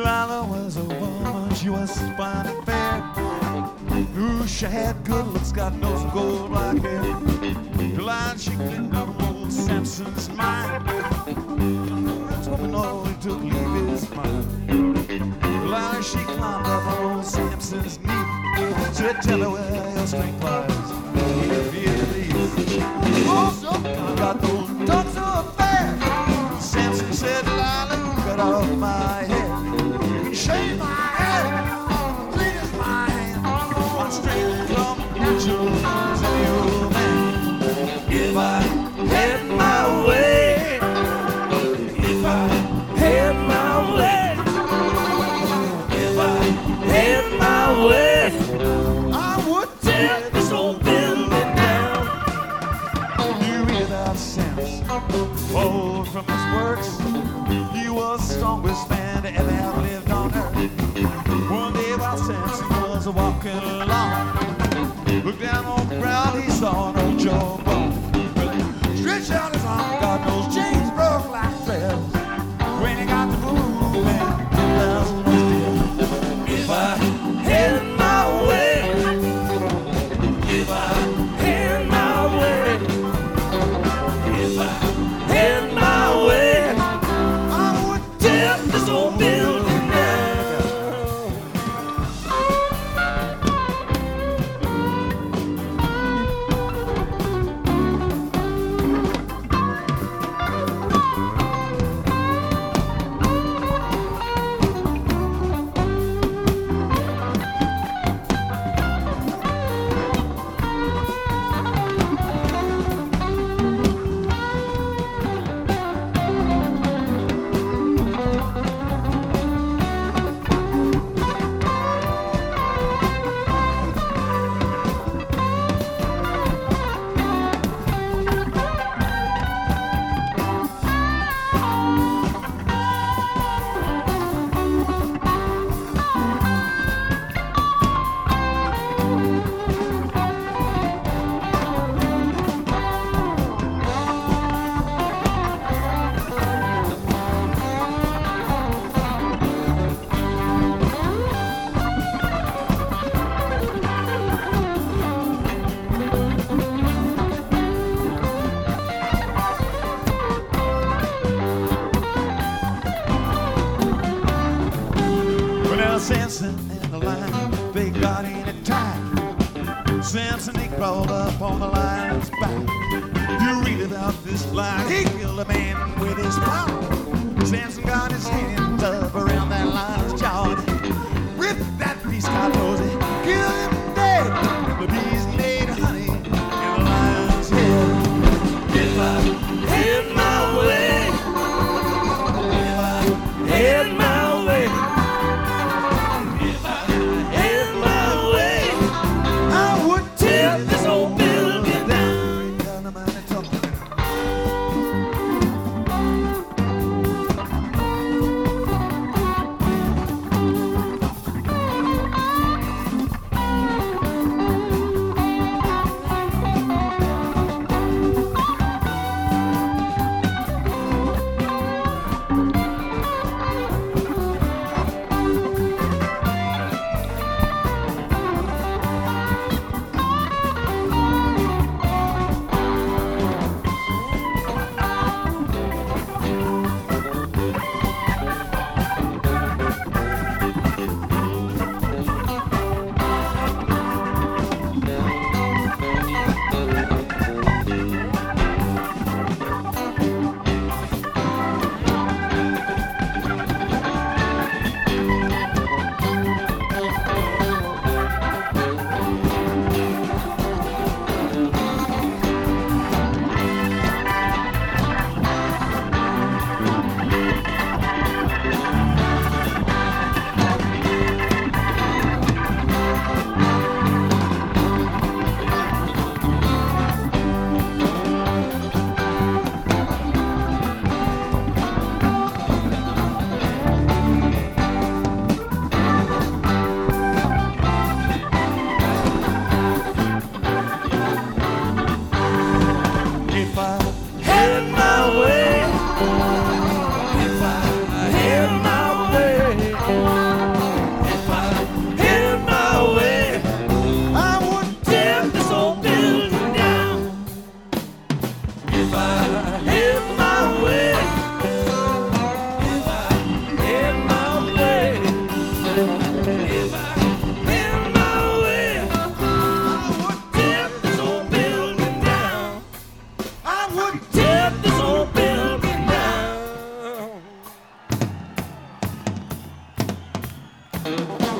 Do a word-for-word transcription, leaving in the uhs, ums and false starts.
Delilah was a woman, she was fine and fair. Ooh, she had good looks, got nose and gold black hair. Delilah, she cleaned up old Samson's mind. That's what all he took, leave his mind. Delilah, she climbed up old Samson's knee. She'd tell her where your strength lies. If you leave, oh, sometimes I got those ducks so fair. Samson said, Delilah, you cut off my head. Shave my head, clean my hand. My strength from natural as any old man. If I had my way, if I had my way, if I had my way, I would tear this old building down. You without sense, old from his works, he was the strongest man to ever have lived on earth. One day while Samson was walking along, looked down on the ground, he saw an old jawbone. Stretched out his arm, God knows chains broke like thread. When he got to moving, Delilah was dead. If I had my way, if I had my way, if I had my way, I would tear this old building down. Samson and the lion, they got in a tie. Samson, he crawled up on the lion's back. You read about this lion, he killed a man with his paw. Samson got his hands up around that lion's jaw. Ripped that beast, God knows it, killed him dead. The beast laid honey in the lion's head. If I had my way, if I had my way, this old building down. Thank you.